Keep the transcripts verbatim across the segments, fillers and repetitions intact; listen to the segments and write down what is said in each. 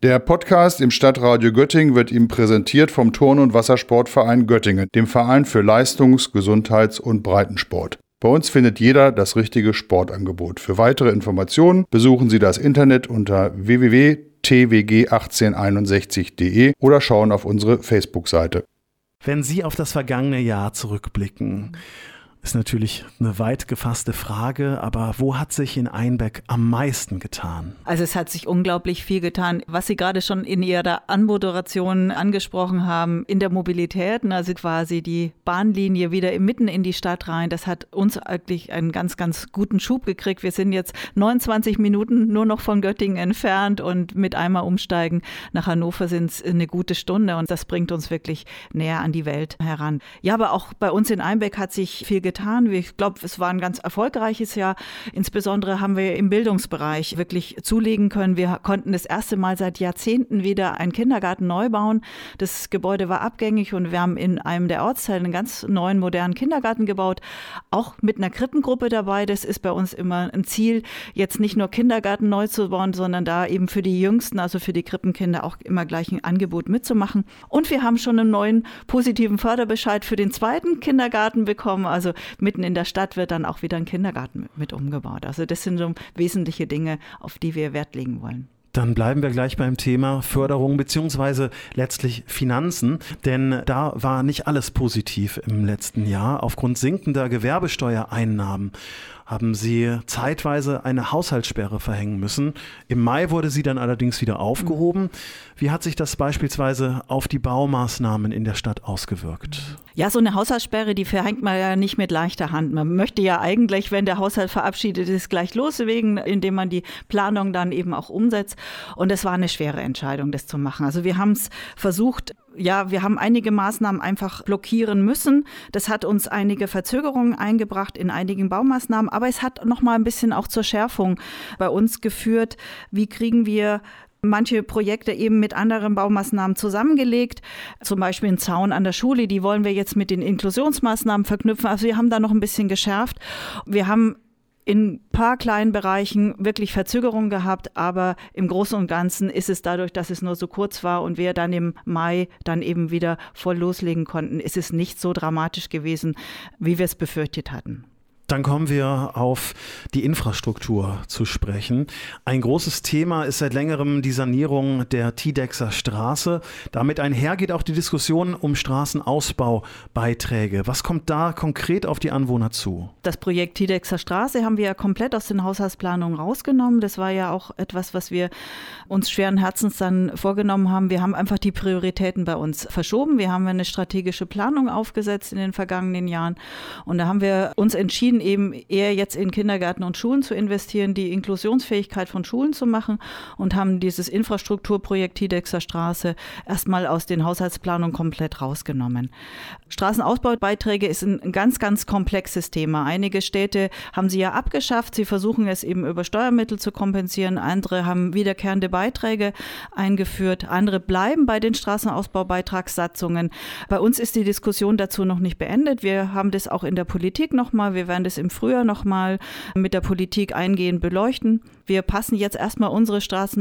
Der Podcast im Stadtradio Göttingen wird Ihnen präsentiert vom Turn- und Wassersportverein Göttingen, dem Verein für Leistungs-, Gesundheits- und Breitensport. Bei uns findet jeder das richtige Sportangebot. Für weitere Informationen besuchen Sie das Internet unter w w w punkt t w g achtzehn einundsechzig punkt d e oder schauen auf unsere Facebook-Seite. Wenn Sie auf das vergangene Jahr zurückblicken, ist natürlich eine weit gefasste Frage, aber wo hat sich in Einbeck am meisten getan? Also es hat sich unglaublich viel getan, was Sie gerade schon in Ihrer Anmoderation angesprochen haben, in der Mobilität, also quasi die Bahnlinie wieder mitten in die Stadt rein. Das hat uns eigentlich einen ganz, ganz guten Schub gekriegt. Wir sind jetzt neunundzwanzig Minuten nur noch von Göttingen entfernt und mit einmal umsteigen nach Hannover sind es eine gute Stunde und das bringt uns wirklich näher an die Welt heran. Ja, aber auch bei uns in Einbeck hat sich viel getan. Ich glaube, es war ein ganz erfolgreiches Jahr. Insbesondere haben wir im Bildungsbereich wirklich zulegen können. Wir konnten das erste Mal seit Jahrzehnten wieder einen Kindergarten neu bauen. Das Gebäude war abgängig und wir haben in einem der Ortsteile einen ganz neuen, modernen Kindergarten gebaut. Auch mit einer Krippengruppe dabei. Das ist bei uns immer ein Ziel, jetzt nicht nur Kindergarten neu zu bauen, sondern da eben für die Jüngsten, also für die Krippenkinder auch immer gleich ein Angebot mitzumachen. Und wir haben schon einen neuen positiven Förderbescheid für den zweiten Kindergarten bekommen. Also mitten in der Stadt wird dann auch wieder ein Kindergarten mit umgebaut. Also das sind so wesentliche Dinge, auf die wir Wert legen wollen. Dann bleiben wir gleich beim Thema Förderung bzw. letztlich Finanzen, denn da war nicht alles positiv im letzten Jahr. Aufgrund sinkender Gewerbesteuereinnahmen haben Sie zeitweise eine Haushaltssperre verhängen müssen. Im Mai wurde sie dann allerdings wieder aufgehoben. Wie hat sich das beispielsweise auf die Baumaßnahmen in der Stadt ausgewirkt? Ja, so eine Haushaltssperre, die verhängt man ja nicht mit leichter Hand. Man möchte ja eigentlich, wenn der Haushalt verabschiedet ist, gleich loslegen, indem man die Planung dann eben auch umsetzt. Und es war eine schwere Entscheidung, das zu machen. Also wir haben es versucht. Ja, wir haben einige Maßnahmen einfach blockieren müssen. Das hat uns einige Verzögerungen eingebracht in einigen Baumaßnahmen, aber es hat noch mal ein bisschen auch zur Schärfung bei uns geführt. Wie kriegen wir manche Projekte eben mit anderen Baumaßnahmen zusammengelegt, zum Beispiel ein Zaun an der Schule, die wollen wir jetzt mit den Inklusionsmaßnahmen verknüpfen. Also wir haben da noch ein bisschen geschärft. Wir haben in ein paar kleinen Bereichen wirklich Verzögerungen gehabt, aber im Großen und Ganzen ist es dadurch, dass es nur so kurz war und wir dann im Mai dann eben wieder voll loslegen konnten, ist es nicht so dramatisch gewesen, wie wir es befürchtet hatten. Dann kommen wir auf die Infrastruktur zu sprechen. Ein großes Thema ist seit längerem die Sanierung der Tiedexer Straße. Damit einhergeht auch die Diskussion um Straßenausbaubeiträge. Was kommt da konkret auf die Anwohner zu? Das Projekt Tiedexer Straße haben wir ja komplett aus den Haushaltsplanungen rausgenommen. Das war ja auch etwas, was wir uns schweren Herzens dann vorgenommen haben. Wir haben einfach die Prioritäten bei uns verschoben. Wir haben eine strategische Planung aufgesetzt in den vergangenen Jahren und da haben wir uns entschieden, eben eher jetzt in Kindergärten und Schulen zu investieren, die Inklusionsfähigkeit von Schulen zu machen und haben dieses Infrastrukturprojekt Tiedexer Straße erstmal aus den Haushaltsplanungen komplett rausgenommen. Straßenausbaubeiträge ist ein ganz, ganz komplexes Thema. Einige Städte haben sie ja abgeschafft. Sie versuchen es eben über Steuermittel zu kompensieren. Andere haben wiederkehrende Beiträge eingeführt. Andere bleiben bei den Straßenausbaubeitragssatzungen. Bei uns ist die Diskussion dazu noch nicht beendet. Wir haben das auch in der Politik nochmal. Wir werden das im Frühjahr nochmal mit der Politik eingehend beleuchten. Wir passen jetzt erstmal unsere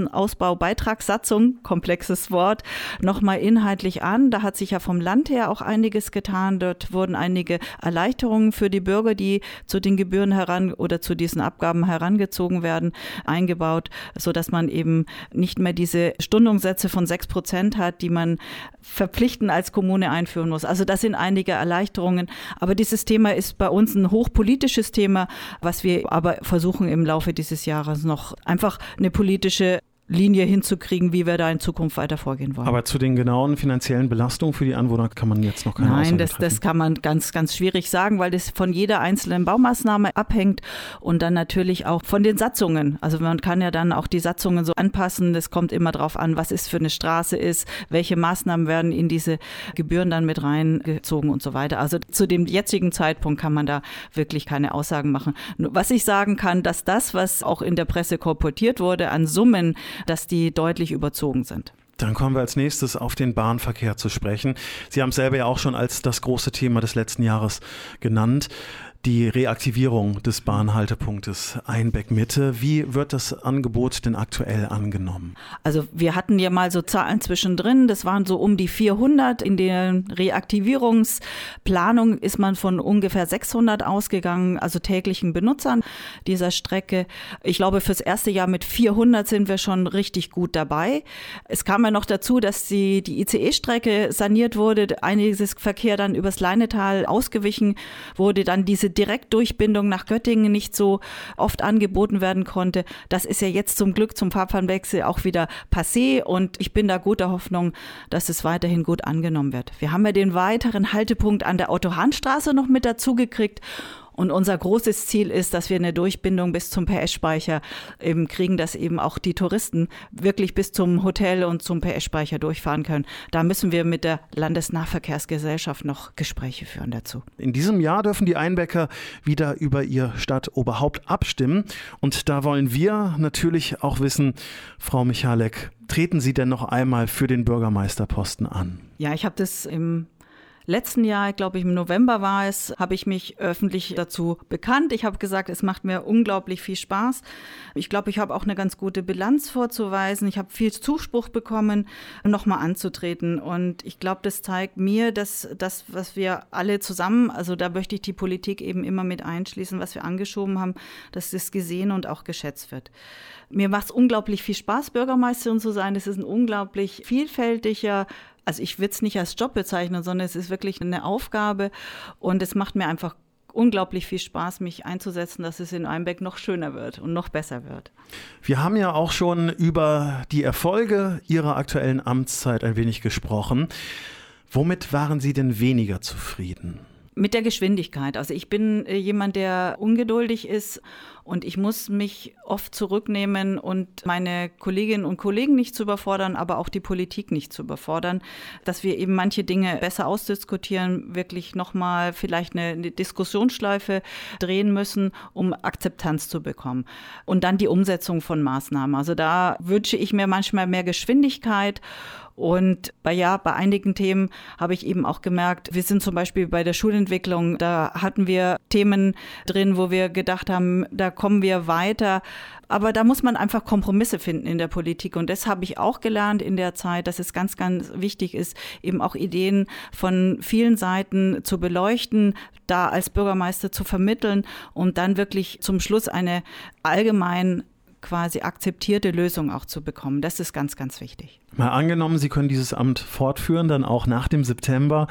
Straßenausbaubeitragssatzung, komplexes Wort, nochmal inhaltlich an. Da hat sich ja vom Land her auch einiges getan. Dort wurden einige Erleichterungen für die Bürger, die zu den Gebühren heran oder zu diesen Abgaben herangezogen werden, eingebaut, sodass man eben nicht mehr diese Stundungssätze von sechs Prozent hat, die man verpflichtend als Kommune einführen muss. Also das sind einige Erleichterungen. Aber dieses Thema ist bei uns ein hochpolitisches Thema, was wir aber versuchen im Laufe dieses Jahres noch einfach eine politische Linie hinzukriegen, wie wir da in Zukunft weiter vorgehen wollen. Aber zu den genauen finanziellen Belastungen für die Anwohner kann man jetzt noch keine Aussage Nein, das, treffen. das kann man ganz, ganz schwierig sagen, weil das von jeder einzelnen Baumaßnahme abhängt und dann natürlich auch von den Satzungen. Also man kann ja dann auch die Satzungen so anpassen. Das kommt immer drauf an, was es für eine Straße ist, welche Maßnahmen werden in diese Gebühren dann mit reingezogen und so weiter. Also zu dem jetzigen Zeitpunkt kann man da wirklich keine Aussagen machen. Was ich sagen kann, dass das, was auch in der Presse kolportiert wurde an Summen, dass die deutlich überzogen sind. Dann kommen wir als nächstes auf den Bahnverkehr zu sprechen. Sie haben es selber ja auch schon als das große Thema des letzten Jahres genannt. die Reaktivierung des Bahnhaltepunktes Einbeck-Mitte. Wie wird das Angebot denn aktuell angenommen? Also wir hatten ja mal so Zahlen zwischendrin, das waren so um die vierhundert. In der Reaktivierungsplanung ist man von ungefähr sechshundert ausgegangen, also täglichen Benutzern dieser Strecke. Ich glaube, fürs erste Jahr mit vierhundert sind wir schon richtig gut dabei. Es kam ja noch dazu, dass die, die I C E-Strecke saniert wurde, einiges Verkehr dann übers Leinetal ausgewichen wurde, dann diese Direktdurchbindung nach Göttingen nicht so oft angeboten werden konnte. Das ist ja jetzt zum Glück zum Fahrplanwechsel auch wieder passé und ich bin da guter Hoffnung, dass es weiterhin gut angenommen wird. Wir haben ja den weiteren Haltepunkt an der Otto-Hahn-Straße noch mit dazu gekriegt. Und unser großes Ziel ist, dass wir eine Durchbindung bis zum P S-Speicher eben kriegen, dass eben auch die Touristen wirklich bis zum Hotel und zum P S-Speicher durchfahren können. Da müssen wir mit der Landesnahverkehrsgesellschaft noch Gespräche führen dazu. In diesem Jahr dürfen die Einbecker wieder über ihr Stadtoberhaupt abstimmen. Und da wollen wir natürlich auch wissen, Frau Michalek, treten Sie denn noch einmal für den Bürgermeisterposten an? Ja, ich habe das im letzten Jahr, ich glaube im November war es, habe ich mich öffentlich dazu bekannt. Ich habe gesagt, es macht mir unglaublich viel Spaß. Ich glaube, ich habe auch eine ganz gute Bilanz vorzuweisen. Ich habe viel Zuspruch bekommen, nochmal anzutreten. Und ich glaube, das zeigt mir, dass das, was wir alle zusammen, also da möchte ich die Politik eben immer mit einschließen, was wir angeschoben haben, dass das gesehen und auch geschätzt wird. Mir macht es unglaublich viel Spaß, Bürgermeisterin zu sein. Es ist ein unglaublich vielfältiger, also ich würde es nicht als Job bezeichnen, sondern es ist wirklich eine Aufgabe und es macht mir einfach unglaublich viel Spaß, mich einzusetzen, dass es in Einbeck noch schöner wird und noch besser wird. Wir haben ja auch schon über die Erfolge Ihrer aktuellen Amtszeit ein wenig gesprochen. Womit waren Sie denn weniger zufrieden? Mit der Geschwindigkeit. Also ich bin jemand, der ungeduldig ist und ich muss mich oft zurücknehmen und meine Kolleginnen und Kollegen nicht zu überfordern, aber auch die Politik nicht zu überfordern, dass wir eben manche Dinge besser ausdiskutieren, wirklich nochmal vielleicht eine, eine Diskussionsschleife drehen müssen, um Akzeptanz zu bekommen. Und dann die Umsetzung von Maßnahmen. Also da wünsche ich mir manchmal mehr Geschwindigkeit. Und bei, ja, bei einigen Themen habe ich eben auch gemerkt, wir sind zum Beispiel bei der Schulentwicklung, da hatten wir Themen drin, wo wir gedacht haben, da kommen wir weiter. Aber da muss man einfach Kompromisse finden in der Politik. Und das habe ich auch gelernt in der Zeit, dass es ganz, ganz wichtig ist, eben auch Ideen von vielen Seiten zu beleuchten, da als Bürgermeister zu vermitteln und dann wirklich zum Schluss eine allgemein quasi akzeptierte Lösung auch zu bekommen. Das ist ganz, ganz wichtig. Mal angenommen, Sie können dieses Amt fortführen, dann auch nach dem September.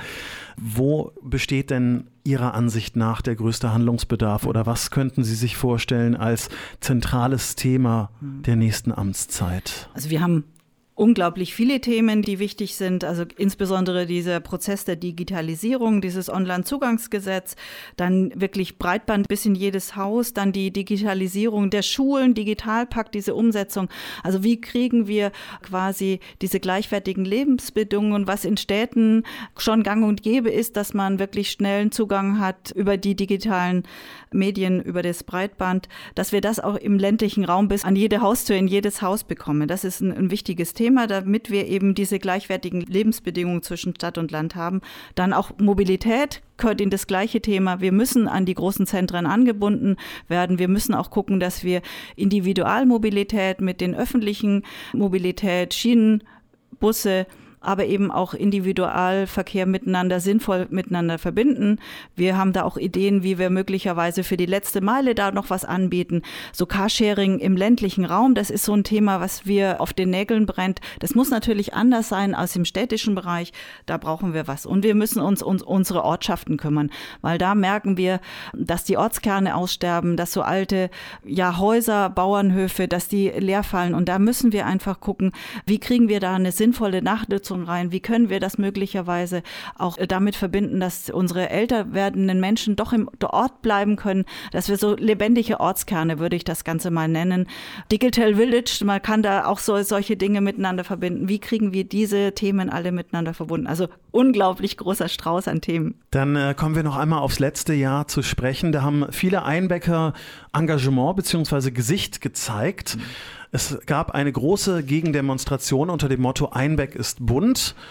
Wo besteht denn Ihrer Ansicht nach der größte Handlungsbedarf oder was könnten Sie sich vorstellen als zentrales Thema der nächsten Amtszeit? Also wir haben unglaublich viele Themen, die wichtig sind, also insbesondere dieser Prozess der Digitalisierung, dieses Onlinezugangsgesetz, dann wirklich Breitband bis in jedes Haus, dann die Digitalisierung der Schulen, Digitalpakt, diese Umsetzung. Also wie kriegen wir quasi diese gleichwertigen Lebensbedingungen, was in Städten schon gang und gäbe ist, dass man wirklich schnellen Zugang hat über die digitalen Medien, über das Breitband, dass wir das auch im ländlichen Raum bis an jede Haustür, in jedes Haus bekommen. Das ist ein, ein wichtiges Thema, damit wir eben diese gleichwertigen Lebensbedingungen zwischen Stadt und Land haben. Dann auch Mobilität gehört in das gleiche Thema. Wir müssen an die großen Zentren angebunden werden. Wir müssen auch gucken, dass wir Individualmobilität mit den öffentlichen Mobilität, Schienen, Busse, aber eben auch Individualverkehr miteinander sinnvoll miteinander verbinden. Wir haben da auch Ideen, wie wir möglicherweise für die letzte Meile da noch was anbieten. So Carsharing im ländlichen Raum, das ist so ein Thema, was wir auf den Nägeln brennt. Das muss natürlich anders sein als im städtischen Bereich. Da brauchen wir was. Und wir müssen uns um unsere Ortschaften kümmern, weil da merken wir, dass die Ortskerne aussterben, dass so alte ja, Häuser, Bauernhöfe, dass die leer fallen. Und da müssen wir einfach gucken, wie kriegen wir da eine sinnvolle Nachnutzung rein? Wie können wir das möglicherweise auch damit verbinden, dass unsere älter werdenden Menschen doch im Ort bleiben können, dass wir so lebendige Ortskerne, würde ich das Ganze mal nennen. Digital Village, man kann da auch so, solche Dinge miteinander verbinden. Wie kriegen wir diese Themen alle miteinander verbunden? Also unglaublich großer Strauß an Themen. Dann äh, kommen wir noch einmal aufs letzte Jahr zu sprechen. Da haben viele Einbecker Engagement bzw. Gesicht gezeigt. Mhm. Es gab eine große Gegendemonstration unter dem Motto Einbeck ist bunt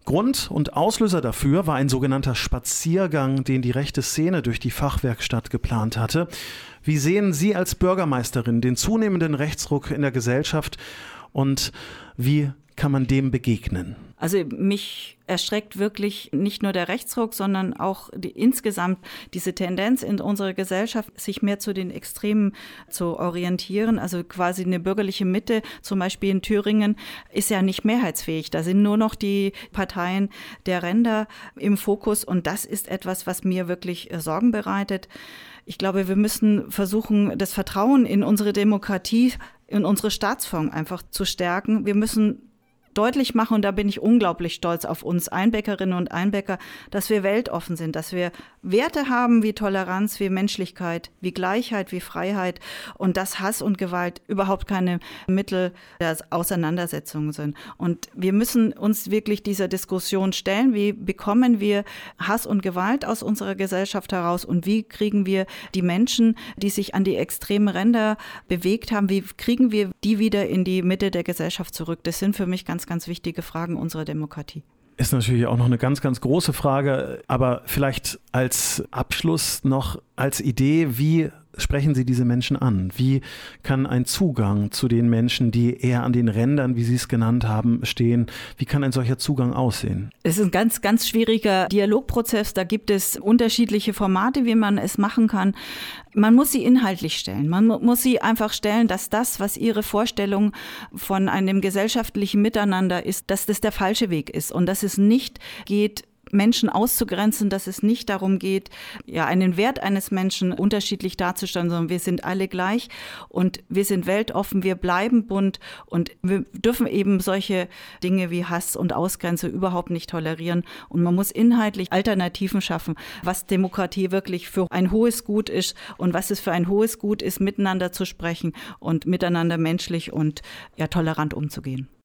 Grund und Auslöser dafür war ein sogenannter Spaziergang, den die rechte Szene durch die Fachwerkstatt geplant hatte. Wie sehen Sie als Bürgermeisterin den zunehmenden Rechtsruck in der Gesellschaft und wie kann man dem begegnen? Also mich erschreckt wirklich nicht nur der Rechtsruck, sondern auch die, insgesamt diese Tendenz in unserer Gesellschaft, sich mehr zu den Extremen zu orientieren. Also quasi eine bürgerliche Mitte, zum Beispiel in Thüringen, ist ja nicht mehrheitsfähig. Da sind nur noch die Parteien der Ränder im Fokus und das ist etwas, was mir wirklich Sorgen bereitet. Ich glaube, wir müssen versuchen, das Vertrauen in unsere Demokratie, in unsere Staatsform einfach zu stärken. Wir müssen deutlich machen, und da bin ich unglaublich stolz auf uns Einbäckerinnen und Einbäcker, dass wir weltoffen sind, dass wir Werte haben wie Toleranz, wie Menschlichkeit, wie Gleichheit, wie Freiheit und dass Hass und Gewalt überhaupt keine Mittel der Auseinandersetzung sind. Und wir müssen uns wirklich dieser Diskussion stellen, wie bekommen wir Hass und Gewalt aus unserer Gesellschaft heraus und wie kriegen wir die Menschen, die sich an die extremen Ränder bewegt haben, wie kriegen wir die wieder in die Mitte der Gesellschaft zurück? Das sind für mich ganz ganz wichtige Fragen unserer Demokratie. Ist natürlich auch noch eine ganz, ganz große Frage, aber vielleicht als Abschluss noch als Idee, wie sprechen Sie diese Menschen an? Wie kann ein Zugang zu den Menschen, die eher an den Rändern, wie Sie es genannt haben, stehen, wie kann ein solcher Zugang aussehen? Es ist ein ganz, ganz schwieriger Dialogprozess. Da gibt es unterschiedliche Formate, wie man es machen kann. Man muss sie inhaltlich stellen. Man muss sie einfach stellen, dass das, was Ihre Vorstellung von einem gesellschaftlichen Miteinander ist, dass das der falsche Weg ist und dass es nicht geht, Menschen auszugrenzen, dass es nicht darum geht, ja, einen Wert eines Menschen unterschiedlich darzustellen, sondern wir sind alle gleich und wir sind weltoffen, wir bleiben bunt und wir dürfen eben solche Dinge wie Hass und Ausgrenzung überhaupt nicht tolerieren und man muss inhaltlich Alternativen schaffen, was Demokratie wirklich für ein hohes Gut ist und was es für ein hohes Gut ist, miteinander zu sprechen und miteinander menschlich und ja, tolerant umzugehen.